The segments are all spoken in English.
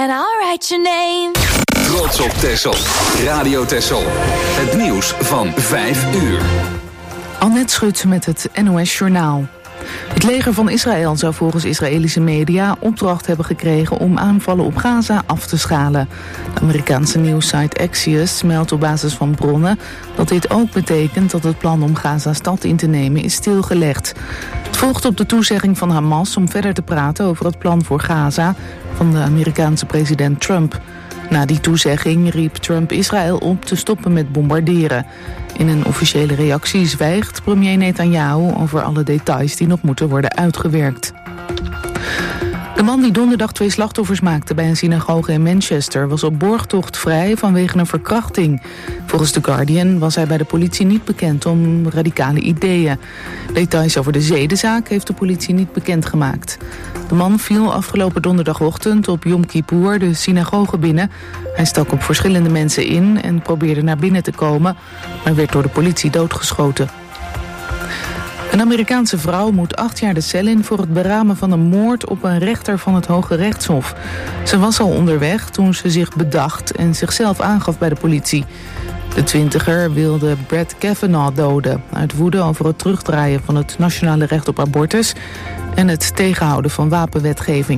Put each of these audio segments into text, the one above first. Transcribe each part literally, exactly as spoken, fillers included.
and I'll write your name. Trots op Texel. Radio Texel. Het nieuws van vijf uur. Annette Schut met het N O S Journaal. Het leger van Israël zou volgens Israëlische media opdracht hebben gekregen om aanvallen op Gaza af te schalen. De Amerikaanse nieuwssite Axios meldt op basis van bronnen dat dit ook betekent dat het plan om Gaza-stad in te nemen is stilgelegd. Het volgt op de toezegging van Hamas om verder te praten over het plan voor Gaza van de Amerikaanse president Trump. Na die toezegging riep Trump Israël op te stoppen met bombarderen. In een officiële reactie zwijgt premier Netanyahu over alle details die nog moeten worden uitgewerkt. De man die donderdag twee slachtoffers maakte bij een synagoge in Manchester was op borgtocht vrij vanwege een verkrachting. Volgens The Guardian was hij bij de politie niet bekend om radicale ideeën. Details over de zedenzaak heeft de politie niet bekendgemaakt. De man viel afgelopen donderdagochtend op Yom Kippur de synagoge binnen. Hij stak op verschillende mensen in en probeerde naar binnen te komen, maar werd door de politie doodgeschoten. Een Amerikaanse vrouw moet acht jaar de cel in voor het beramen van een moord op een rechter van het Hoge Rechtshof. Ze was al onderweg toen ze zich bedacht en zichzelf aangaf bij de politie. De twintiger wilde Brett Kavanaugh doden uit woede over het terugdraaien van het nationale recht op abortus en het tegenhouden van wapenwetgeving.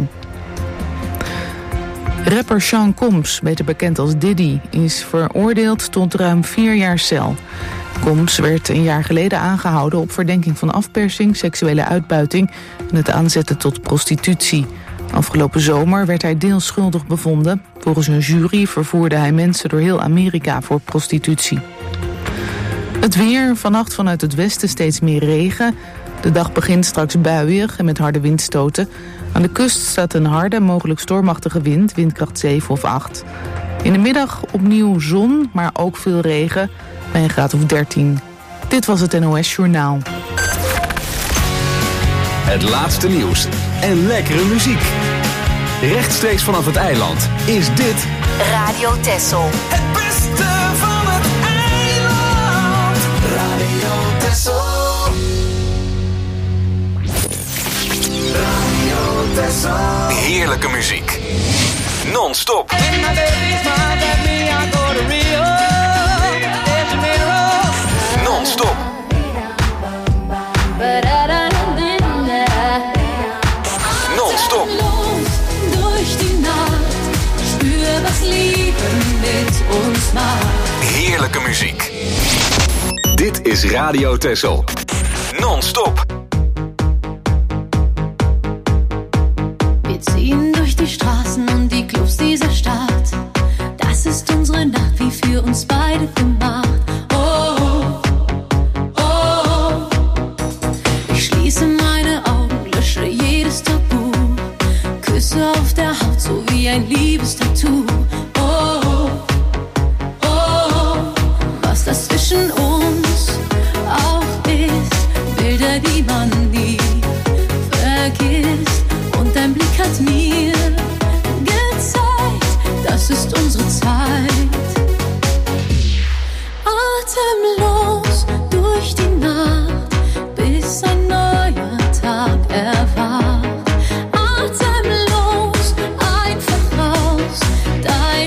Rapper Sean Combs, beter bekend als Diddy, is veroordeeld tot ruim vier jaar cel. Combs werd een jaar geleden aangehouden op verdenking van afpersing, seksuele uitbuiting en het aanzetten tot prostitutie. Afgelopen zomer werd hij deels schuldig bevonden. Volgens een jury vervoerde hij mensen door heel Amerika voor prostitutie. Het weer, vannacht vanuit het westen steeds meer regen. De dag begint straks buiig en met harde windstoten. Aan de kust staat een harde, mogelijk stormachtige wind, windkracht zeven of acht. In de middag opnieuw zon, maar ook veel regen, bij een graad of dertien. Dit was het N O S Journaal. Het laatste nieuws en lekkere muziek. Rechtstreeks vanaf het eiland is dit Radio Texel. Het beste van het eiland. Radio Texel. Radio Texel. heerlijke muziek. Non-stop. Non-stop. Non-stop. Heerlijke muziek. Dit is Radio Texel. Non-stop. Wir ziehen durch die Straßen und die Clubs dieser Stadt. Das ist unsere Nacht, wie für uns beide gemacht. Oh, oh, oh. Ich schließe meine Augen, lösche jedes Tabu. Küsse auf der Haut, so wie ein Liebestattoo. Oh, oh, oh. Was das zwischen uns auch ist, Bilder, die man nie vergisst. Und dein Blick hat mir gezeigt, das ist unsere Zeit. Atemlos durch die Nacht, bis ein neuer Tag erwacht. Atemlos einfach raus, dein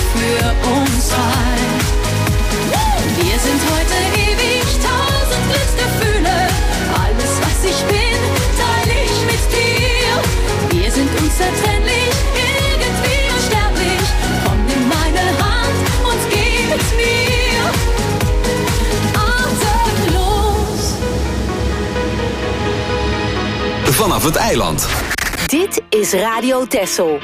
für uns zwei. Wir sind heute ewig tausend Glücksgefühle. Alles, was ich bin, teile ich mit dir. Wir sind unzertrennlich, irgendwie unsterblich. Komm, nimm meine Hand und geh mit mir. Atemlos. Vanaf het eiland. Dit is Radio Texel.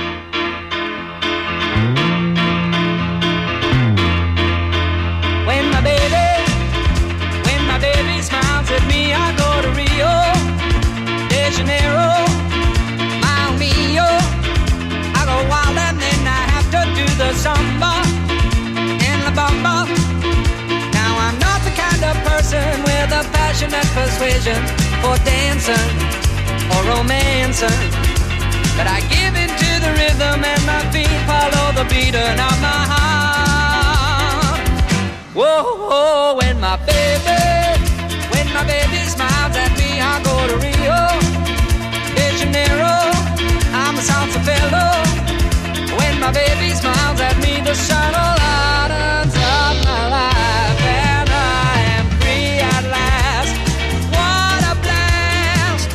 When my baby, when my baby smiles at me, I go to Rio de Janeiro, Mile Mio. I go wild and then I have to do the samba and the bamba. Now I'm not the kind of person with a passionate persuasion for dancing or romancing, but I give in to the rhythm and my feet follow the beating of my heart. Whoa, whoa, when my baby, when my baby smiles at me, I go to Rio de Janeiro, I'm a salsa fellow. When my baby smiles at me, the sun lightens up my life and I am free at last. What a blast!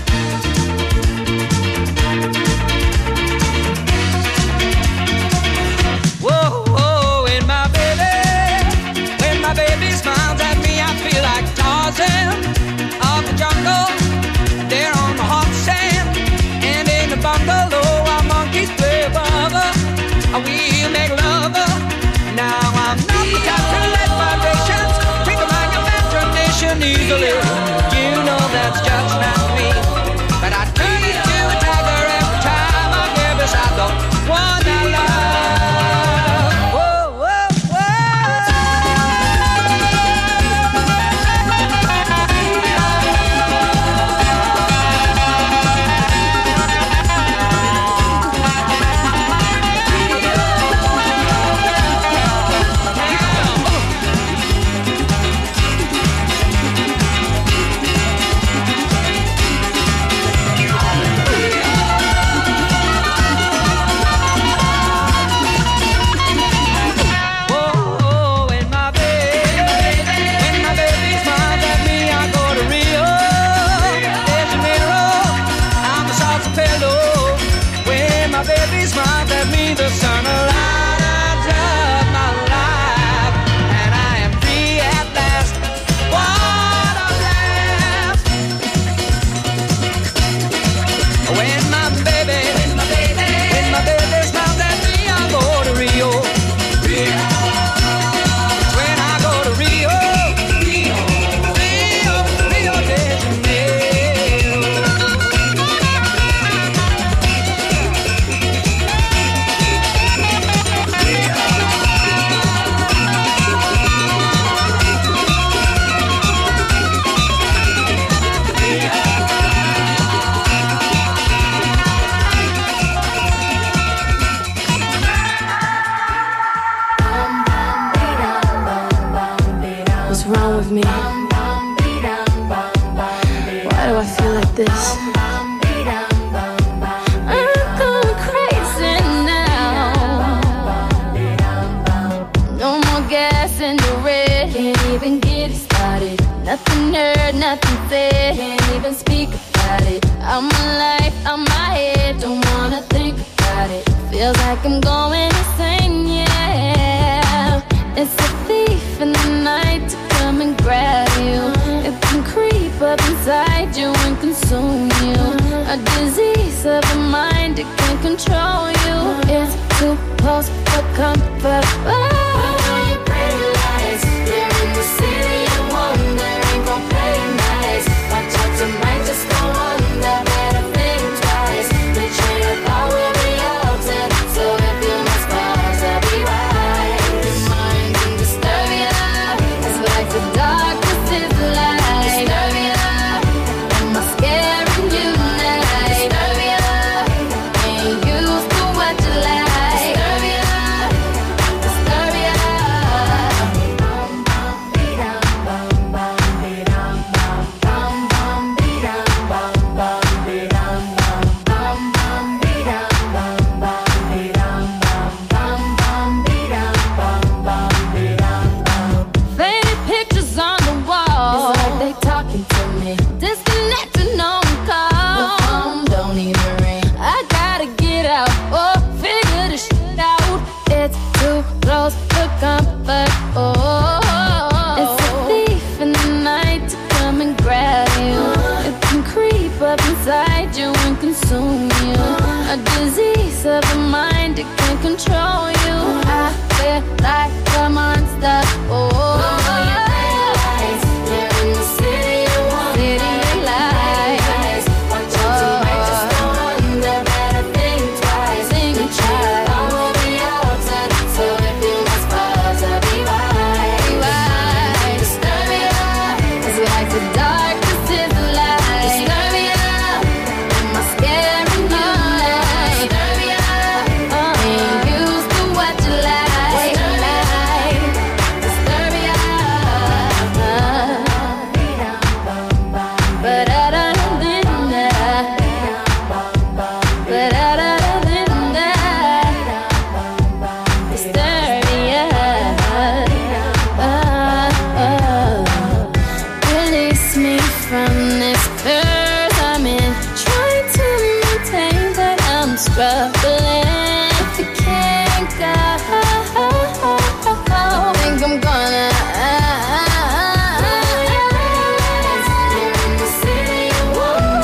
Whoa, whoa, when my baby, when my baby smiles at me, I feel like Tarzan of the jungle. There on the hot sand, and in the bungalow, our monkeys play bubble. We'll make love. Now I'm not the type to let vibrations trigger my imagination easily. You know that's just not me. But I turn into a tiger every time I get beside the one I love. Whoa, whoa, whoa. Whoa, when my baby, when my baby smiles at me, I go to Rio de Janeiro. I'm a salsa fellow. When my baby smiles at me, the sun lights up my life, and I am free at last. What a blast! When my baby, when my baby, when my baby smiles at me, I go to Rio. When I go to Rio, Rio, Rio, Rio de Janeiro. What's wrong with me? Why do I feel like this? I'm going crazy now. No more gas in the red. Can't even get it started. Nothing heard, nothing said. Can't even speak about it. I'm alive, I'm my head. Don't wanna think about it. Feels like I'm going insane, yeah. It's a thief in the night to come and grab you. It can creep up inside you and consume you. A disease of the mind, it can control you. It's supposed to comfort. Pretty lights, they're in the city of wonder. Ain't gon' play nice. Watch out, you might just go under. Better think twice. The train of thought will be altered. So if you must pause, I'll be right. Your mind can disturb you. It's like the darkness is light. Disturb you. Am I scaring you now? Disturb you. Ain't used to it can control you. I feel like a monster. Oh, you realize you're in the city you want. City you like. Watch out, you might just go under. Better think twice. Think twice. I will be altered, so if you must fall to be right, be right. Disturbia is like the darkness is the light. Disturbia, am I scaring you? Disturbia, ain't used to what you like. Disturbia, but I don't think that. But I don't think that. Disturbia, release me from this curse I'm in. Trying to maintain, but I'm struggling. If you can't go, think I'm gonna. You're in the city you want.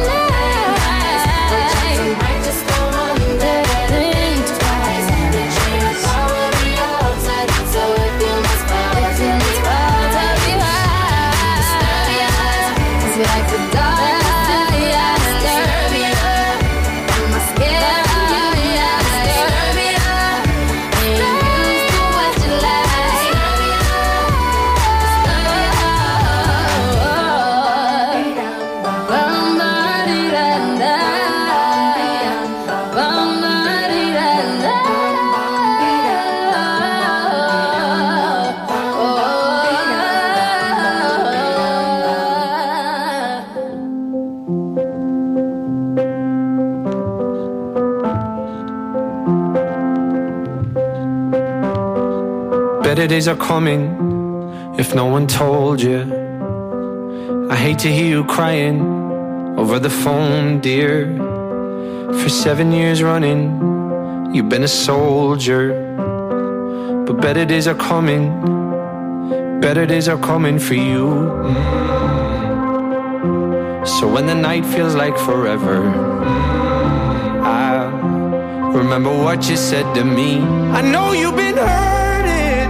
You might just go under. Think twice. I will be altered, so if you must fall, if you must fall, tell me why. Disturbia is like the dark. Disturbia, am I scared of you? Disturbia, ain't used to what you like. Bum-ba-dee-da-da. Bum-ba-dee-da-da. Better days are coming if no one told you. I hate to hear you crying over the phone, dear. For seven years running, you've been a soldier. But better days are coming, better days are coming for you. So when the night feels like forever, I'll remember what you said to me. I know you've been hurting,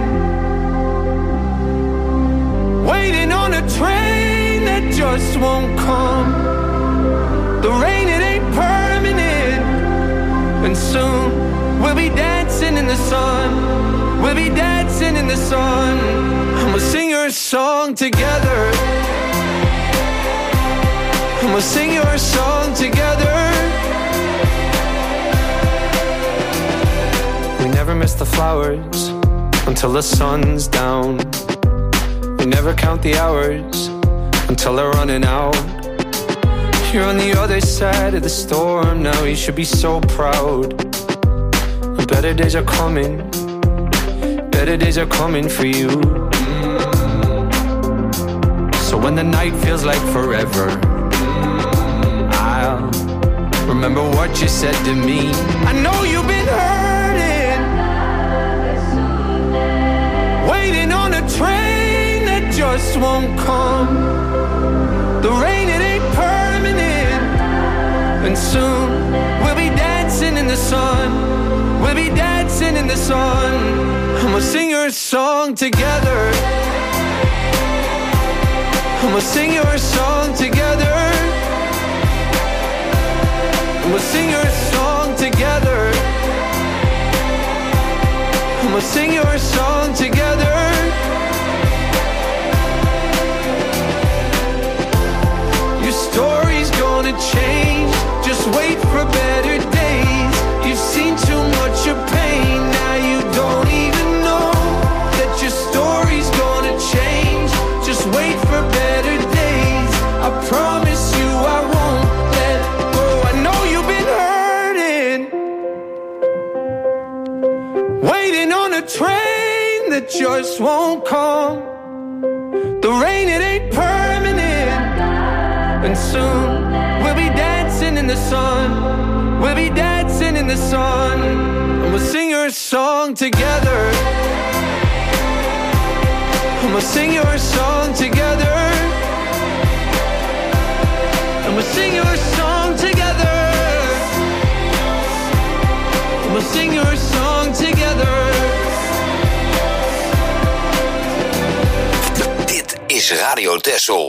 waiting on a train that just won't come. The rain, it ain't permanent, and soon we'll be dancing in the sun. We'll be dancing in the sun, and we'll sing your song together. And we'll sing your song together. We never miss the flowers until the sun's down. We never count the hours until they're running out. You're on the other side of the storm now. You should be so proud. The better days are coming, better days are coming for you. So when the night feels like forever, I'll remember what you said to me. I know you've been hurting, waiting on a train that just won't come. The rain, it ain't permanent, and soon we'll be dancing in the sun. We'll be dancing in the sun, and we'll sing your song together. And we'll sing your song together. And we'll sing your song together. And we'll sing your song together. Your story's gonna change. Just wait for better days. You've seen too much of pain. Now you don't even know that your story's gonna change. Just wait for better days. I promise you I won't let go. I know you've been hurting, waiting on a train that just won't come. The rain, it ain't permanent, and soon we'll be dancing in the sun. We'll be dancing in the sun, and we'll sing your song together. And we'll sing your song together. And we'll sing your song together. And we'll sing your song together. Dit is Radio Texel.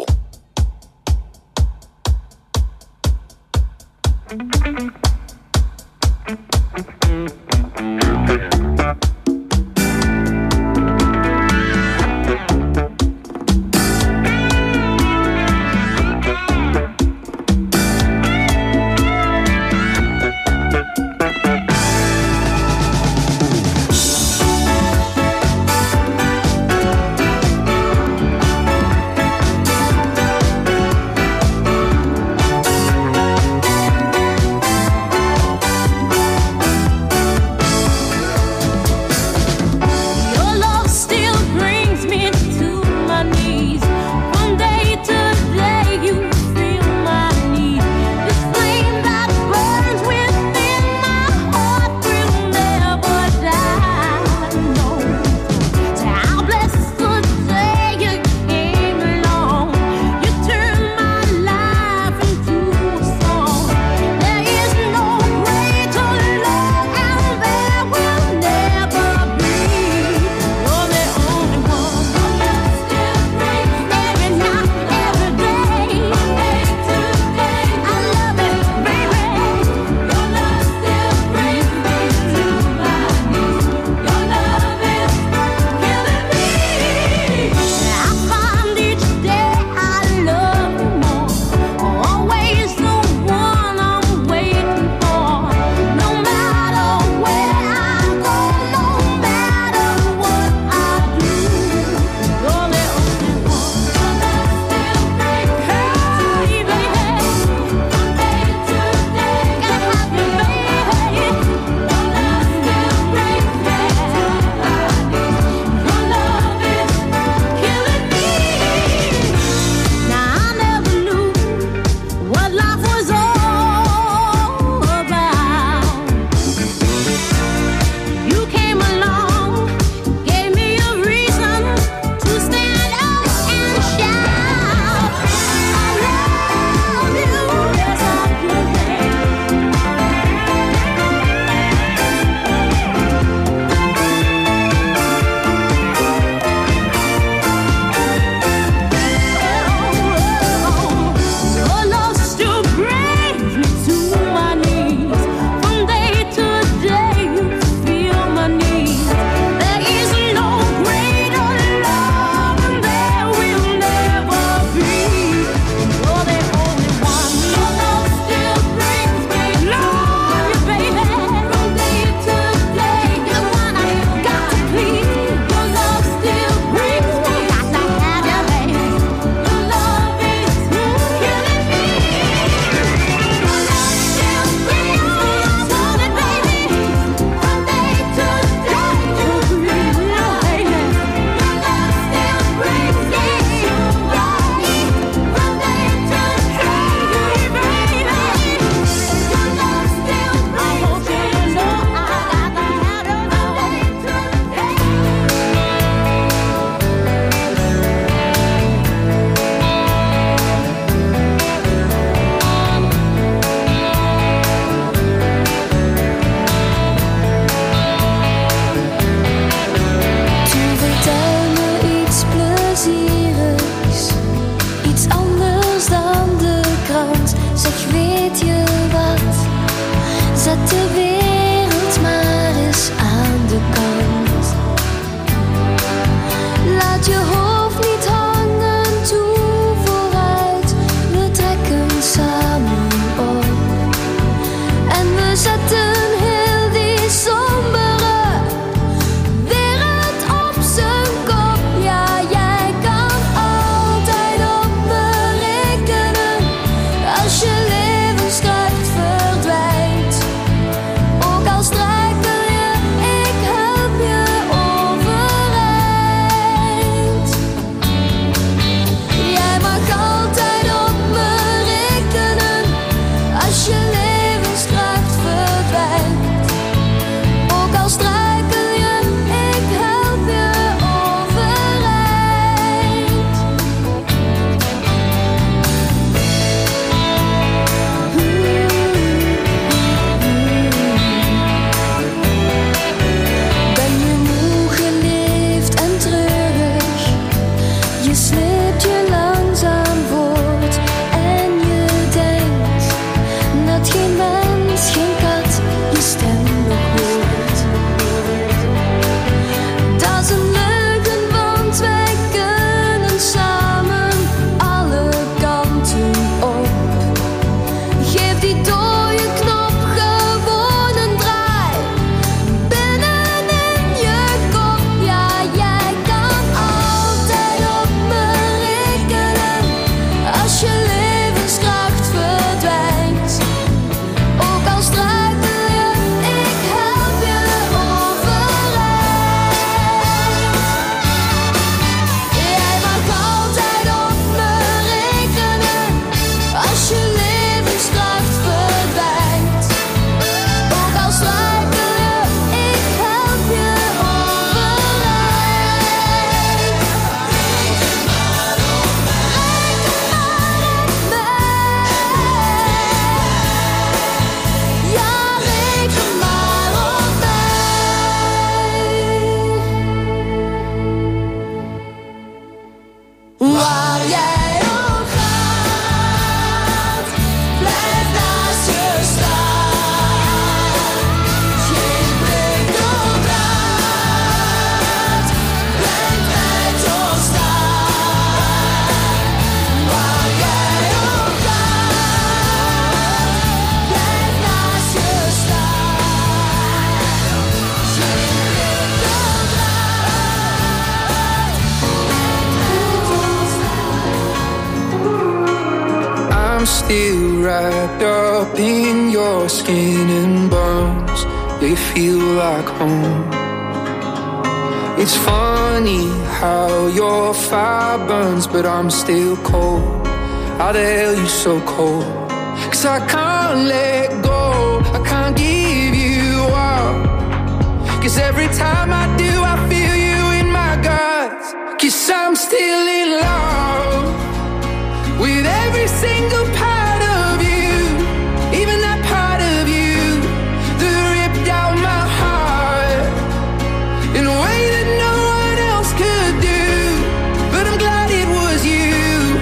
still wrapped up in your skin and bones. They feel like home. It's funny how your fire burns, but I'm still cold. How the hell you so cold? Cause I can't let go, I can't give you up. Cause every time I do, I feel you in my guts. Cause I'm still in love with every single part of you, even that part of you that ripped out my heart in a way that no one else could do. But I'm glad it was you.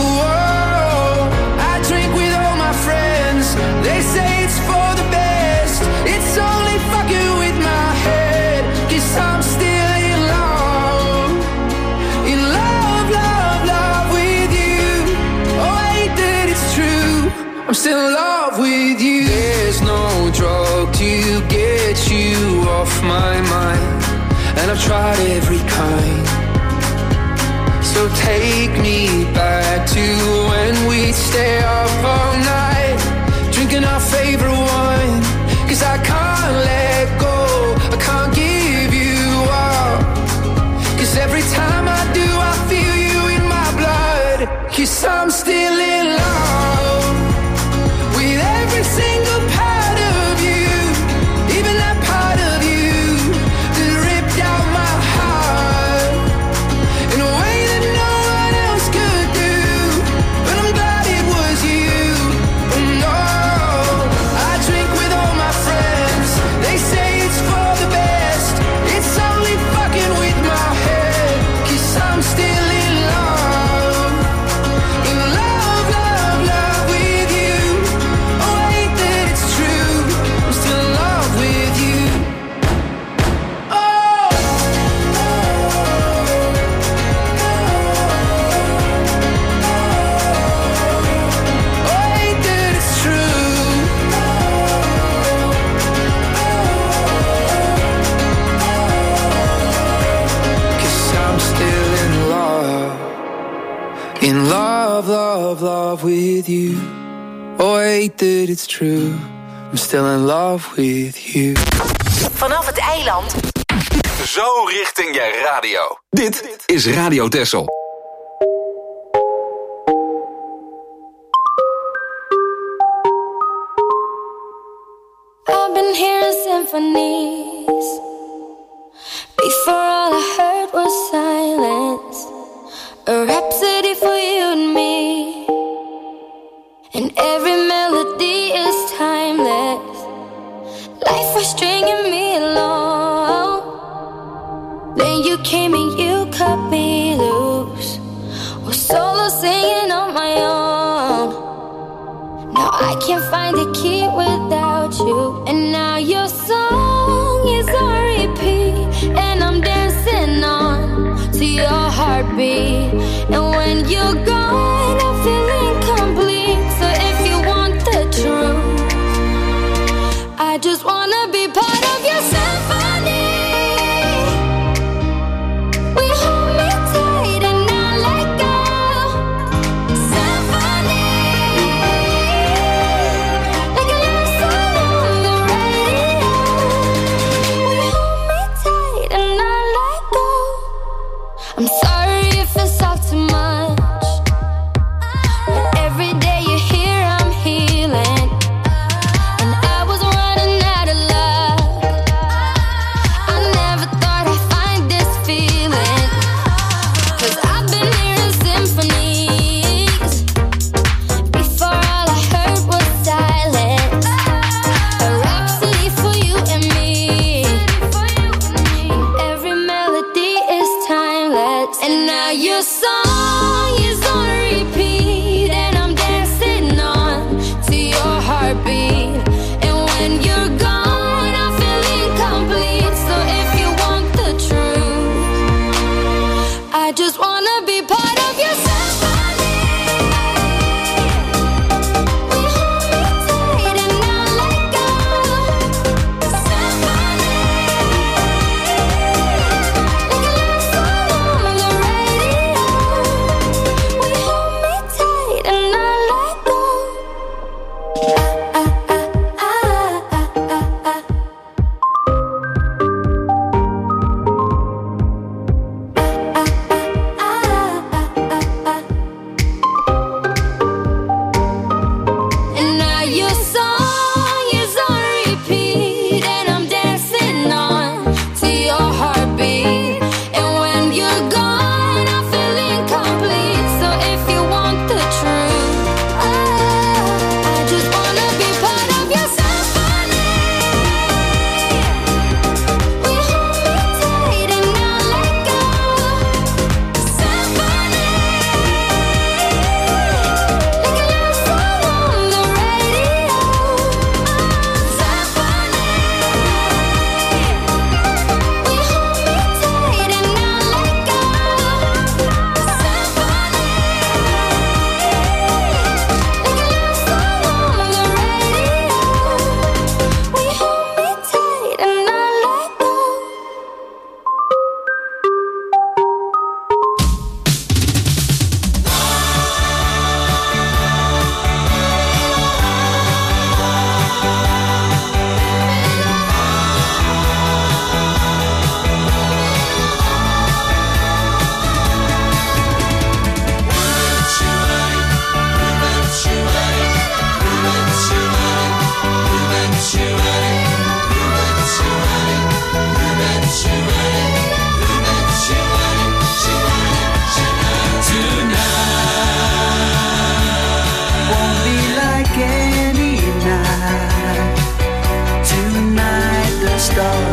Whoa, I drink with all my friends. They say it's for the best. It's only fucking with my head. Cause I'm still in love, in love, love, love with you. Oh, I hate that it's true, I'm still in love with you. There's no drug to get you off my mind, and I've tried every kind. So take me back to when we'd stay up all night, drinking our favorite wine. Cause I can't let go, I can't give you up. Cause every time I do, I feel you in my blood. Cause I'm still in love with every single part of you, even that part of you that ripped out my heart in a way that no one else could do. But I'm glad it was you. Oh no, I drink with all my friends. They say it's for the best. It's only fucking with my head. Cause I'm still in love, in love, love, love with you. Oh, I hate that it's true, I'm still in love with you. Oh, oh, I hate that it's true. Cause I'm still in love, in love, love, love with you. Oh, I hate that it's true, I'm still in love with you. Vanaf het eiland. Zo richting je radio. Dit is Radio Texel. I've been hearing symphonies. Before all I heard was silence. A rhapsody for you and me. And every melody is timeless. Life was stringing me along. Then you came and you cut me loose. Was solo singing on my own. Now I can't find the key without you. And now your song is on repeat. And I'm dancing on to your heartbeat. And when you're gone, I feel incomplete. So if you want the truth, I just wanna be part of your symphony. We hold me tight and not let go. Symphony.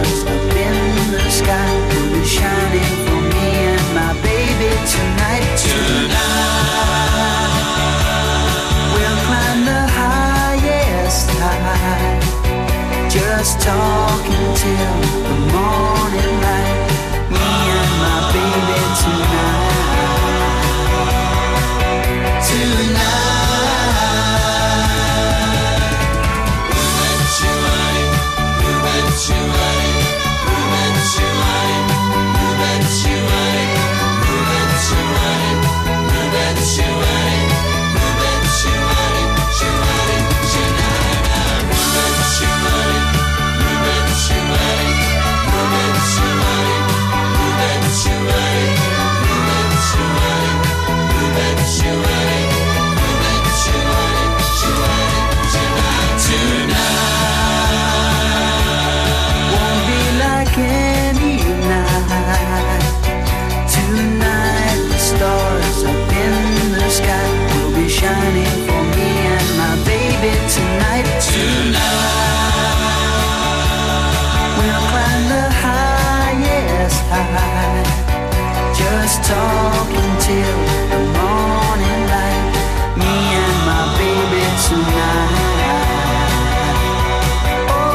stars up in the sky will be shining for me and my baby tonight. Tonight we'll climb the highest high, just talking till the morning light. Me and my baby tonight. Tonight. Just talking till the morning light. Me and my baby tonight. Oh,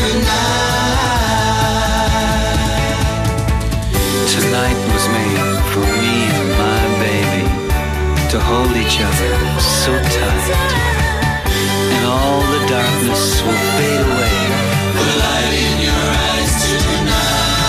tonight. Tonight was made for me and my baby to hold each other so tight, and all the darkness will fade away. The light in your eyes tonight.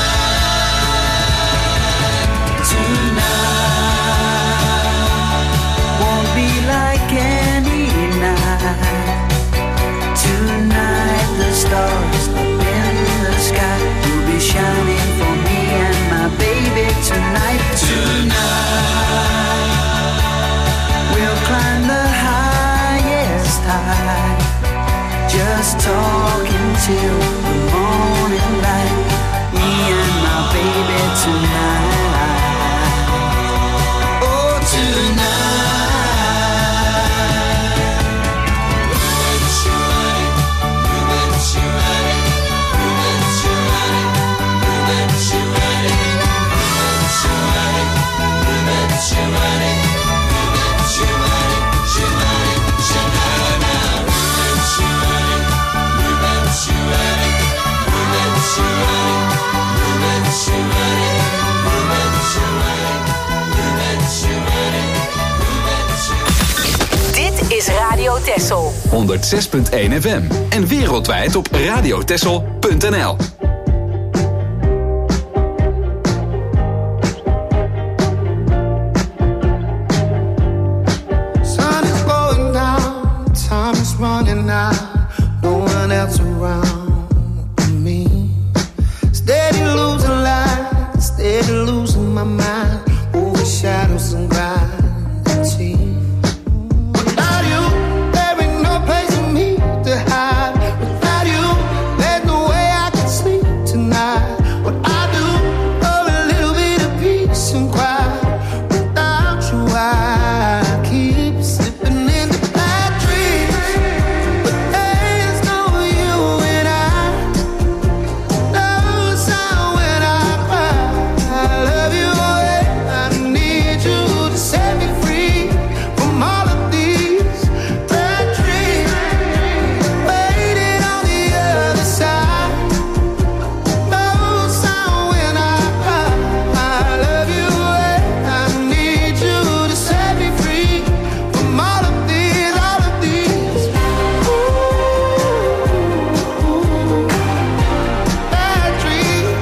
Tonight the stars up in the sky will be shining for me and my baby tonight. Tonight we'll climb the highest high, just talking till the morning light. Me and my baby tonight. Oh, tonight. Dit is Radio Texel. honderd zes punt één F M en wereldwijd op radiotexel punt n l. Sun is going down, time is running out, no one else around me. Steady losing light, steady losing my mind, over shadows and gravity. Without you, there ain't no place for me to hide. Without you, there's no way I can sleep tonight. What I do for a little bit of peace and quiet. Without you, I keep slipping into bad dreams. But there's no you and I. No sound when I cry. I love you and I need you to set me free from all of these bad dreams. Waiting on the other side. No sound when I cry. I love you and I need you to set me free from all of these, all of these ooh, bad dreams.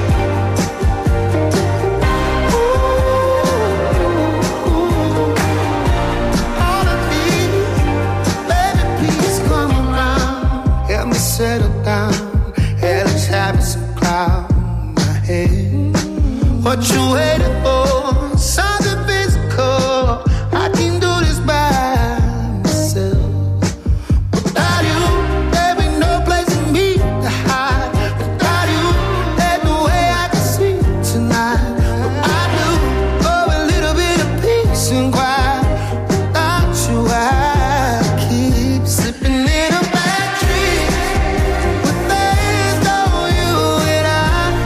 All of these, baby, please come around. Help me settle down. Hellish habits of cloud my head. What you waiting for? Something physical. I can do this by myself. Without you, there ain't no place for me to hide. Without you, there's no way I can sleep tonight. What I do for a little bit of peace and quiet. Without you, I keep slipping in a bad dream. But there's no you and I.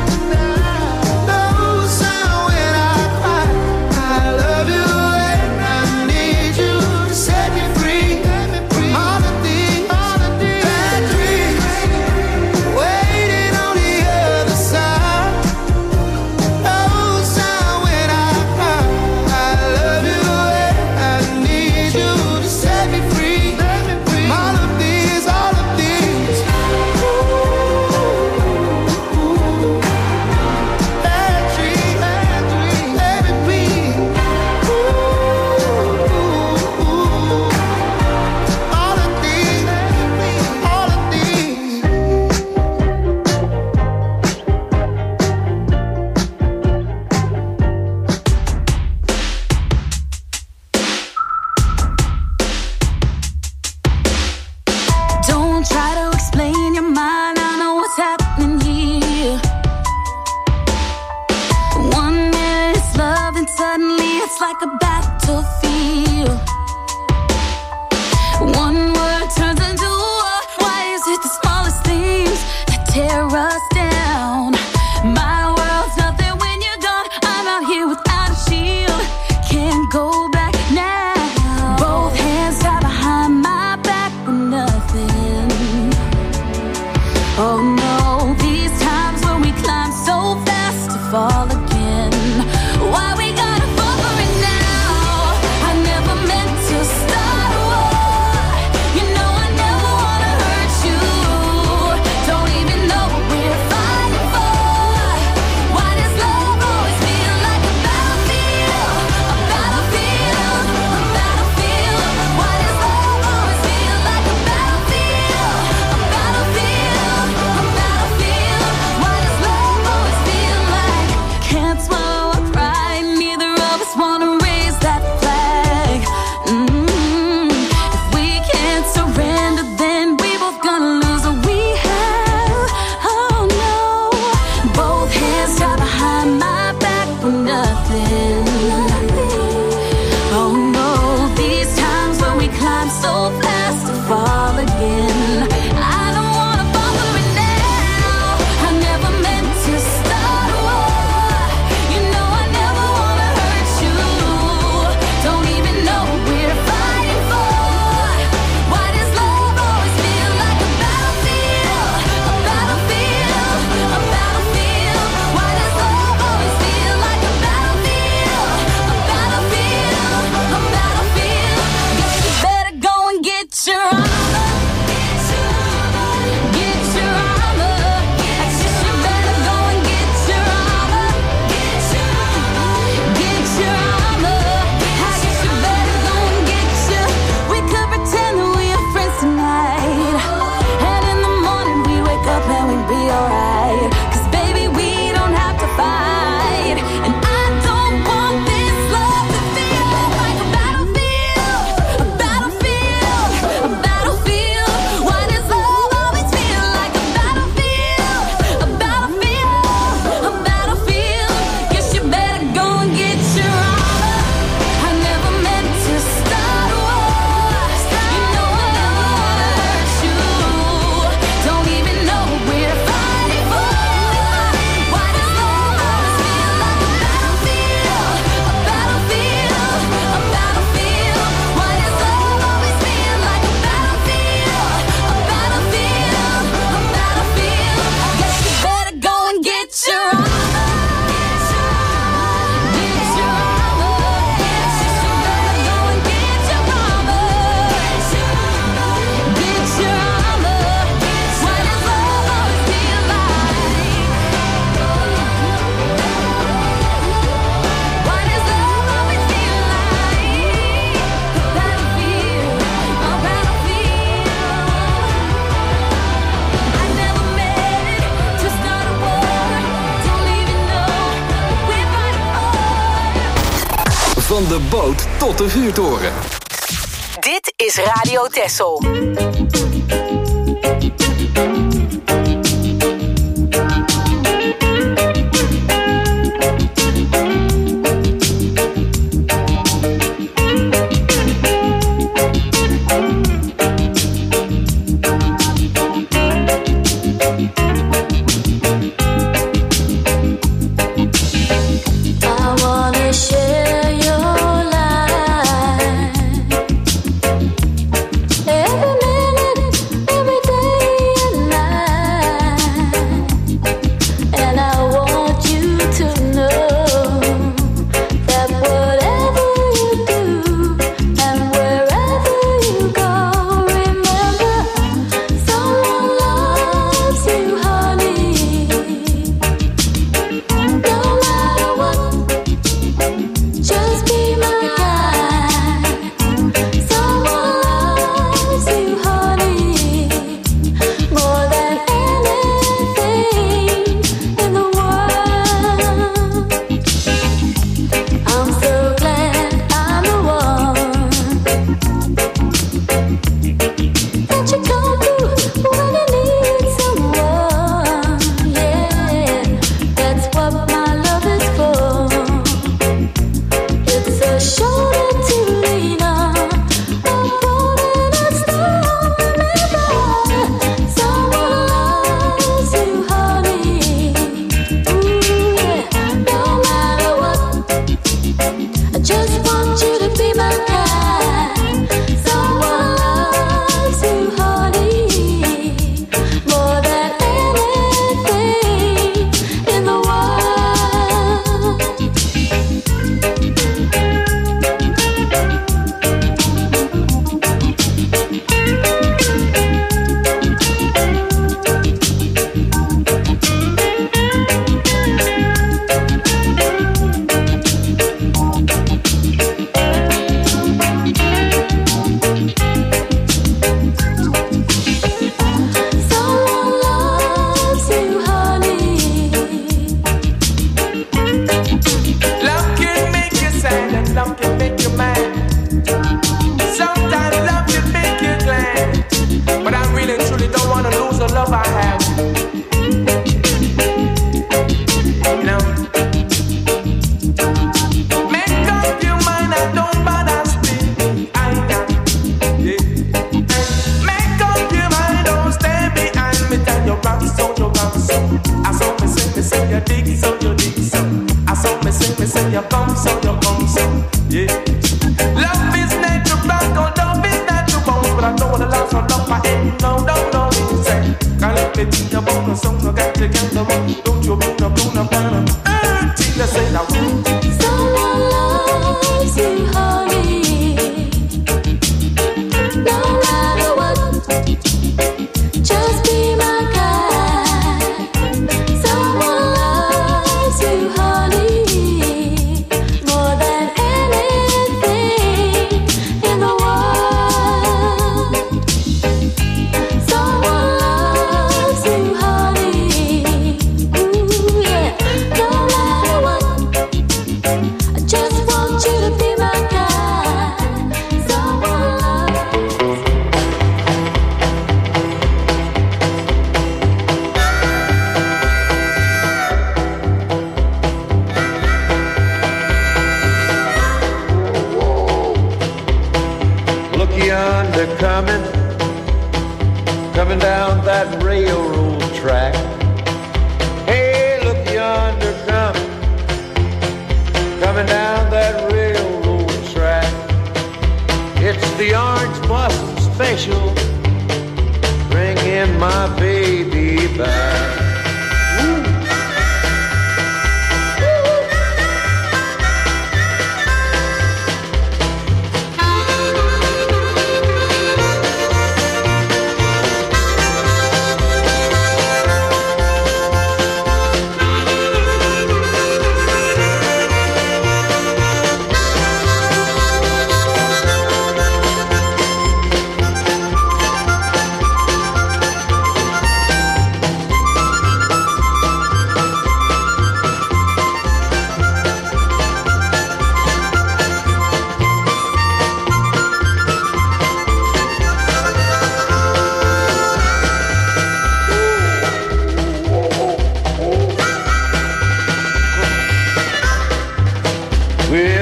Van de boot tot de vuurtoren. Dit is Radio Texel.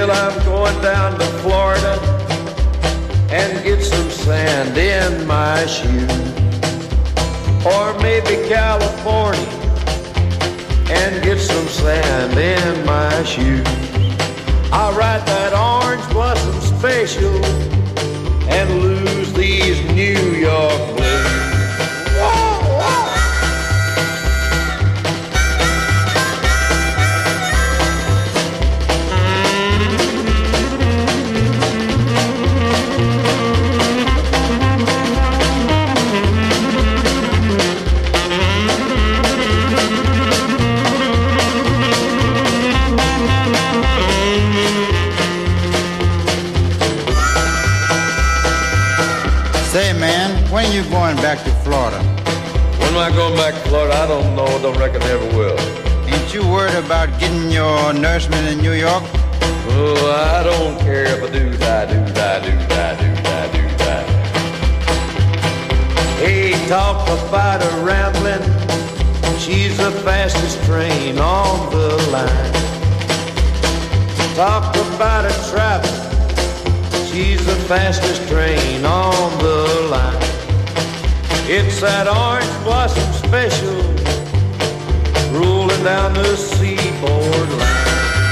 Well, I'm going down to Florida and get some sand in my shoes. Or maybe California and get some sand in my shoes. I'll ride that orange blossom special and lose these New York blues. Whoa, whoa. Say, man, when are you going back to Florida? When am I going back to Florida? I don't know. Don't reckon I ever will. Ain't you worried about getting your nourishment in New York? Oh, I don't care if I do die, do die, do die, do die, do die. Hey, talk about a rambling. She's the fastest train on the line. Talk about a traveling. She's the fastest train on the line. It's that orange blossom special rolling down the seaboard line.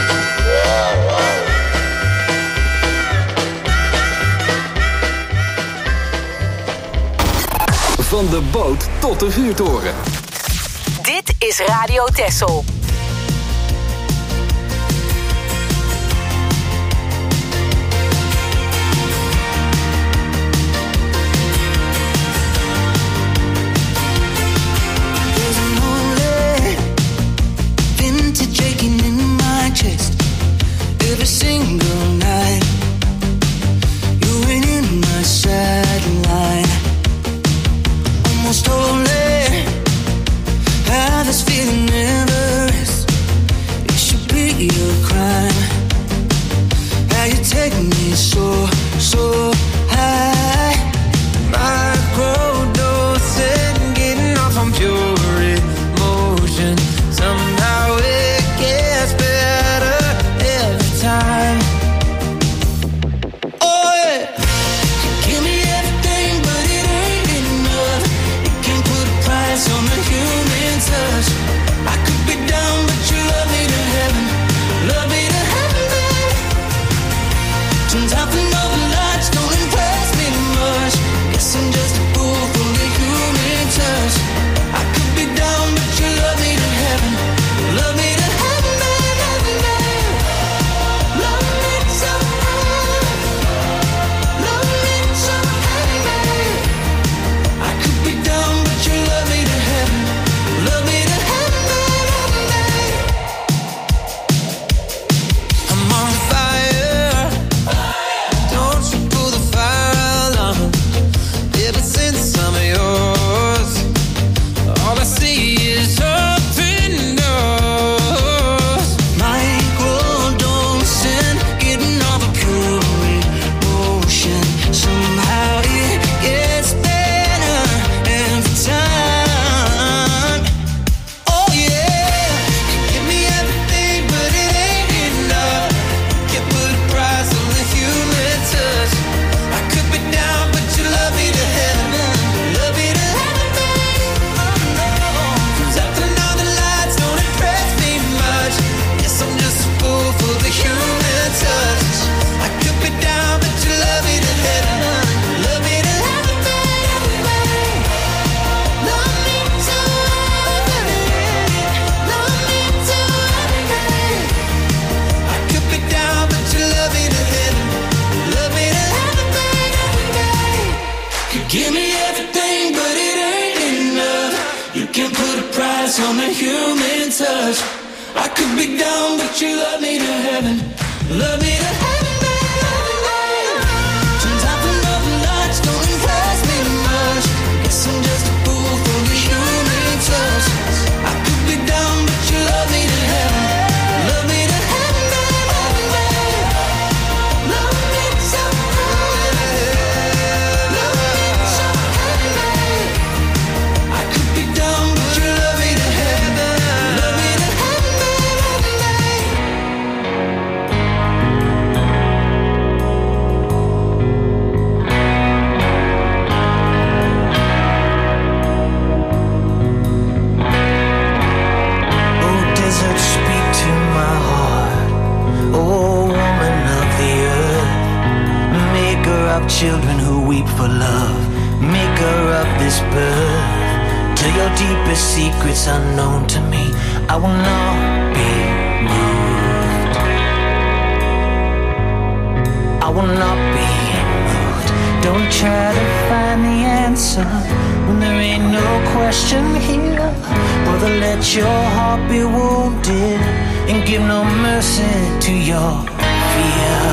Van de boot tot de vuurtoren. Dit is Radio Texel. Every single night, you ain't in my sideline. Almost holy, how this feeling never is. It should be a crime. How you take me so, so high. Microdosing, getting off on pure emotion. Somehow it gets better every time. Oh yeah, give me everything, but it ain't enough. You can't put a price on the human touch. I could be down, but you love me to heaven, love me to heaven, babe. Sometimes the northern lights don't impress me much. Guess I'm just a fool for the human touch. I could be down, but you love me to heaven, love me to heaven, babe, heaven, babe. Love me so heaven, love me so heaven, babe. I could be down, but you love me to heaven, love me to heaven, babe, heaven, babe. I'm on fire, don't you pull the fire alarm. Ever since I'm yours, all I see is open doors. Microdosing, getting all the pure emotion. Somehow it gets better every time. Oh yeah, you give me everything, but it ain't enough. You can't put a price on the human touch. I could be down, but you love me to heaven, love me to heaven, babe. Oh no, 'cause after now the lights don't impress me much. Guess I'm just a fool for the human touch. I could be down, but you love me to heaven, love me to heaven, babe, babe. Love me to heaven, love me to heaven, babe. I could be down, but you love me to heaven, love me to heaven, babe, babe. You give me everything, but it ain't enough. You can't put a price on the human touch. I could be down, but you love me to heaven, love me to heaven, babe. Sometimes the northern lights don't impress me much. Guess I'm just a fool for the human touch. I could be down, but you love me to heaven, love me to heaven, babe. Love me so heaven, love me so heaven, babe. I could be down, but you love me to heaven, love me to heaven, babe, babe. of children who weep for love, maker of this birth. Till your deepest secrets unknown to me, I will not be moved. I will not be moved. Don't try to find the answer when there ain't no question here. Brother, let your heart be wounded and give no mercy to your fear.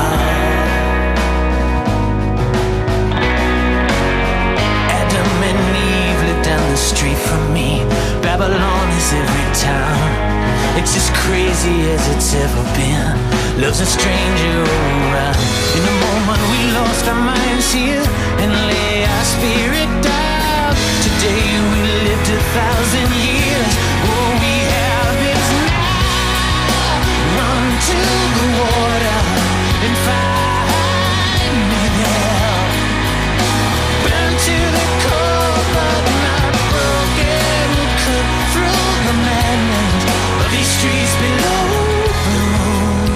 Adam and Eve lived down the street from me. Babylon is every town. It's as crazy as it's ever been. Love's a stranger all around. In the moment we lost our minds here and lay our spirit down. Today we lived a thousand years. All we have is now. Run to the water and find me there. Burn to the core but not broken. Cut through the madness of these streets below the moon.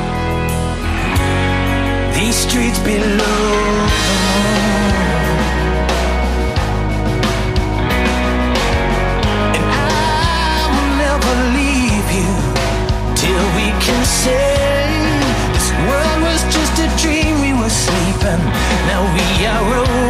These streets below the moon. And I will never leave you till we can say this world was just a dream. We were sleeping, now we are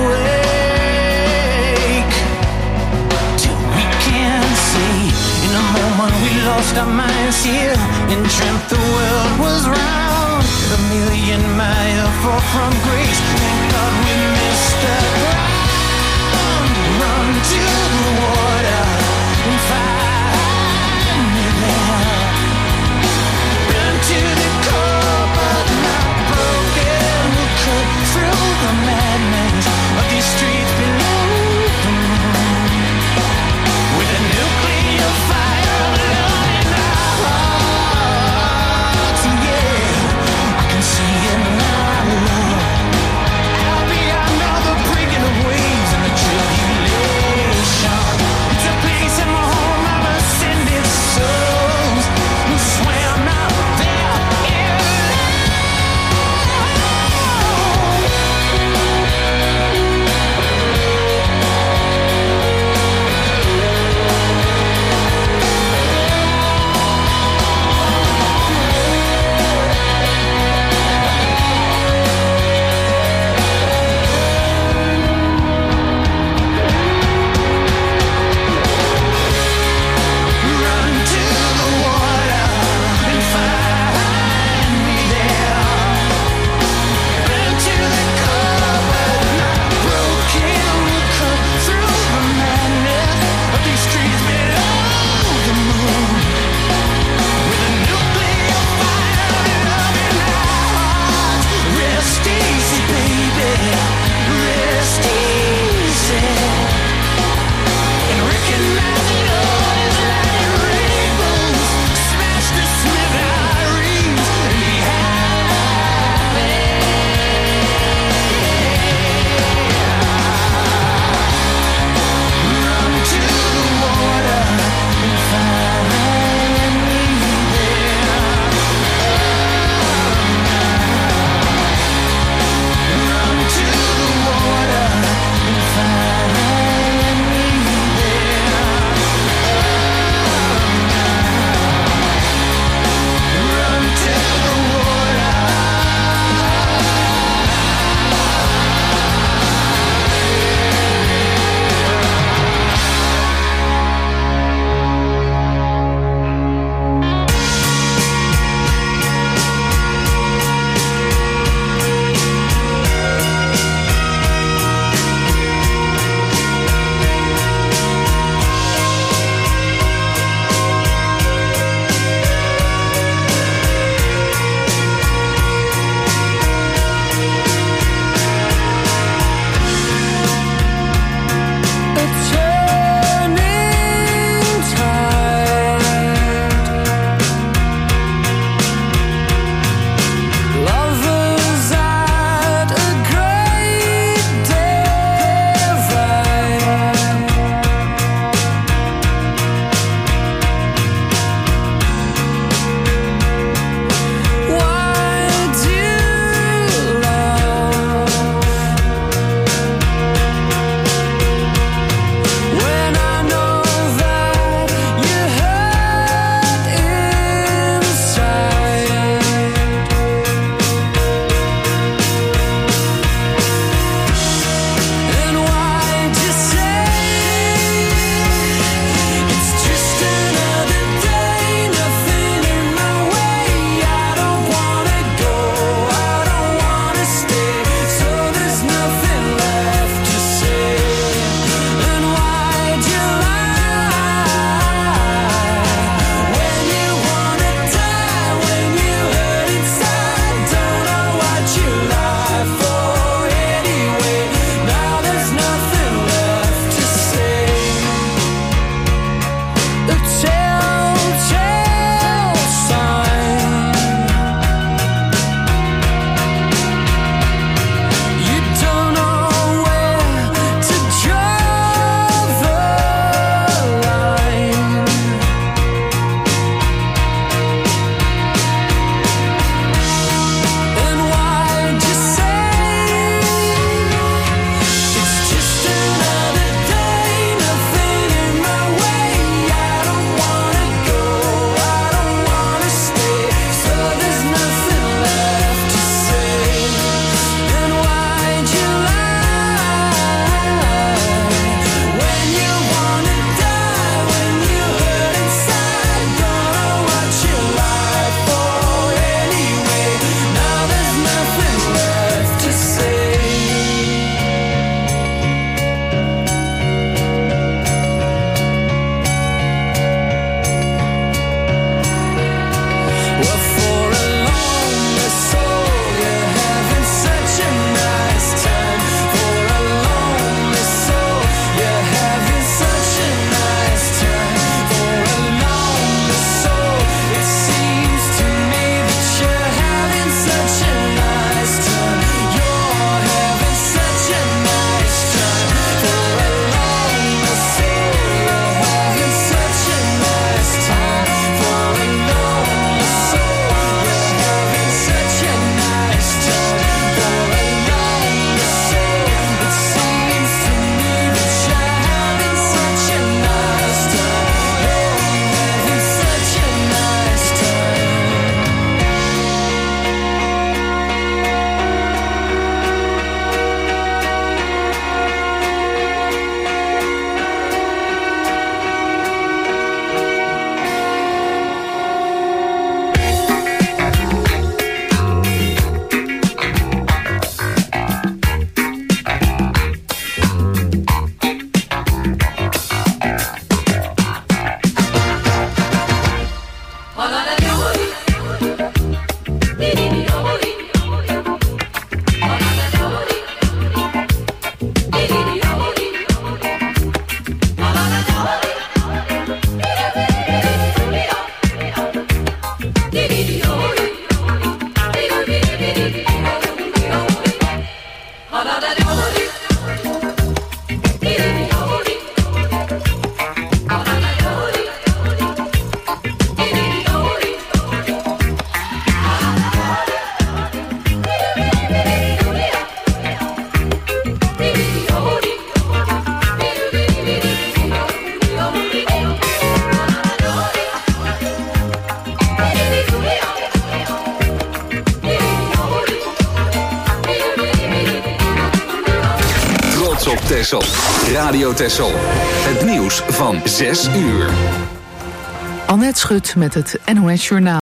awake. Till we can see. In a moment we lost our minds here and dreamt the world was round. A million miles far from grace. Thank God we missed the ground. Run to the water and find me there. Burn to the core but not broken. We'll cut through the madness of these streets below the moon. With a nuclear fire of love in our hearts, yeah. I can see it now, Lord. Out beyond all the breaking of waves and the tribulation. It's a place Texel. Radio Texel. Het nieuws van zes uur. Annette Schut met het N O S Journaal.